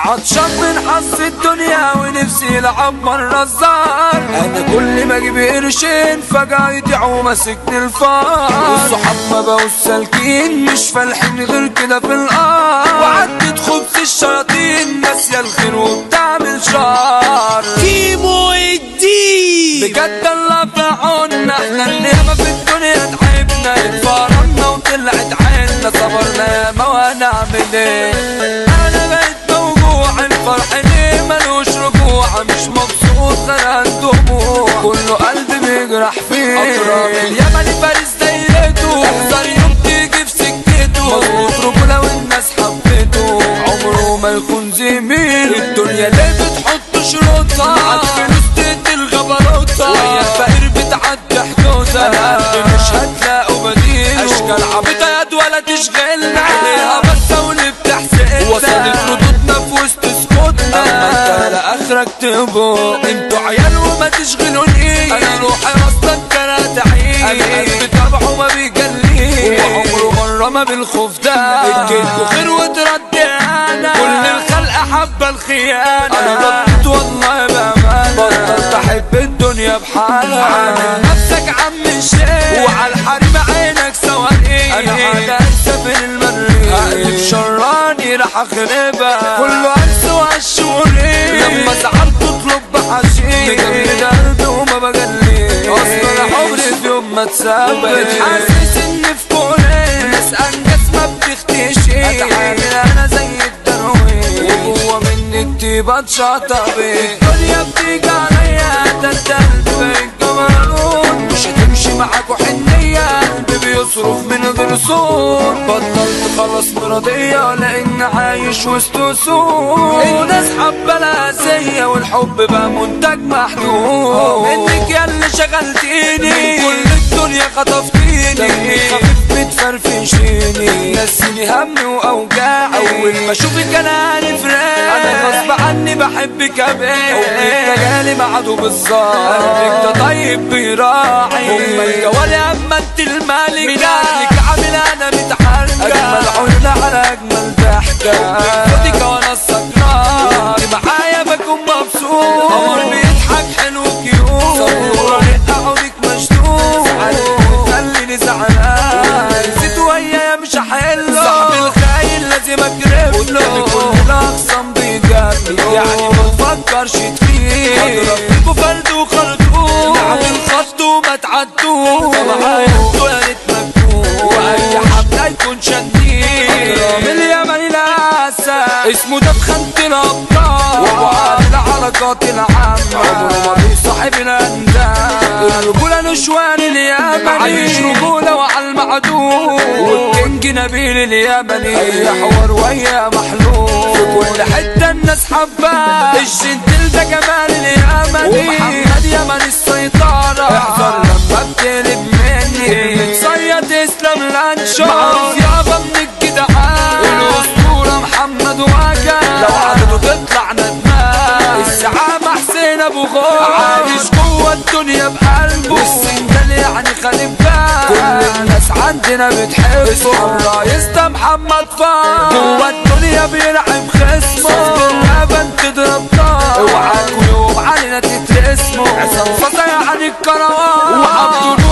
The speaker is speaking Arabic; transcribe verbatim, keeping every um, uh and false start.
عطشان من حظ الدنيا ونفسي لعب مرة الزهر. انا كل ما اجيب قرشين فجأة يضيعوا ماسكني الفار. والصحاب ما بقوا سالكين مش فالحين غير كده في الارض. وعدت خبز الشياطين ناسية الخير وبتعمل شر. كيمو الدين بجد الله في عنا، احنا اللي ياما في الدنيا تعبنا اتفرجنا وطلعت عنا. صبرنا ياما وهنعمل ايه؟ انا بقيت موجوع الفرح ليه ملوش رجوع. مش مبسوط غير دموع كله قلبي بيجرح فيه. اقرب اليمن فارس دايرته احذر يوم تيجي في سكته. مظبوط رجولة والناس حبته عمره ما يكون زميل. الدنيا ليه بتحط شروطها معاك فلوس تقتل غبروتها. وهي الفقير بتعدي حدودها. انا قلبي مش هتلاقوا بديل. اشكال عبيطة يد ولا تشغلنا عليها بس واللي بتحسدنا. وصلت ردودنا في وسط سكوتنا. اما انت لا اخرك تبوق. انتوا عيال وما تشغلوني. انا روحي اصلا كانت عين. انا قلبي تبعه ما بيجليش. وعمره مرة ما بالخوف ده. اديتكوا خير وتردي انا. كل الخلق حابة الخيانة. انا ردت والله بأمان. بطلت احب الدنيا بحالها. عامل نفسك عم الشيخ وعلى الحريم عينك سواني. انا قاعد اسافر المريخ هقلب شراني راح اخربها. كله عكس وعالشوري لما زعلت تطلب بحشيش. مجمد قلبي وما بجليش. اصلا انا عمري في يوم ما اتثبت. حاسس ان في كوني ناس انجاز ما بتختشيش. اتعامل انا زي الدرويش وجوه مني الطيبة اتشطبت. الدنيا بتيجي عليا ده القلب بقيت جبروت. مش هتمشي معاكوا حنية قلبي بيصرف من غير صوت. بطلت خلاص مرضية لان عايش وسط اسود. الناس حابة الأذية والحب بقى منتج محدود. منك يا اللي شغلتيني من كل الدنيا خطفتيني. دمي خفيف بتفرفشيني نسيني همي واوجاعي. اول ما اشوفك انا عارف راجع. انا غصب عني بحبك يا بيه. حبك جالي معاده بالظبط. قلبك ده طيب بيراعي. هما الجوالي اما انت الملكة. من اهلك عامل انا متحركة. اجمل عيون على اجمل ضحكة. خدك وانا السكران وانت معايا بكون مبسوط. قمر بيضحك حلو كيوت. صبورة رقة عودك مشدود. زعلت خليني زعلان. نسيت ويايا مش هحله. صاحبي الخاين لازم اكرفله. كل الاخصام بيجامل يعني ما تفكرش تفيد. اضرب فيكوا فرد وخرطوم. نعمل خط وما تعدوش. معايا انتوا يا ريت مكتوب. واي حبل يكون شديد. اضرب اليمن الاسد اسمه ده بخانة الابطال. وابو عادل العلاقات العامة عمره ما بيصاحب الاندال. الرجولة نشوان اليمني عايش رجولة وعلى المعدول. والكينج نبيل اليمني اي حوار ويا محلول. في كل حتة الناس حباه. الجنتل ده جمال اليمني. ومحمد يمن السيطرة. احذر لما بتقلب مني بتصيد اسلام لانشار. معروف يابا من الجدعان الاسطورة محمد واجا. لو عدده تطلع ندمان. الزعامة حسين ابو غور عايش جوه الدنيا بقلبه. والسندال يعني خالد بال. كل الناس عندنا بتحبه. الرئيس ده محمد فار جوه الدنيا بيلعب خصمه. صوت اللبن تضرب نار. اوعاكوا يوم علينا تترسموا. عصام فصا يعني الكروان. وعبد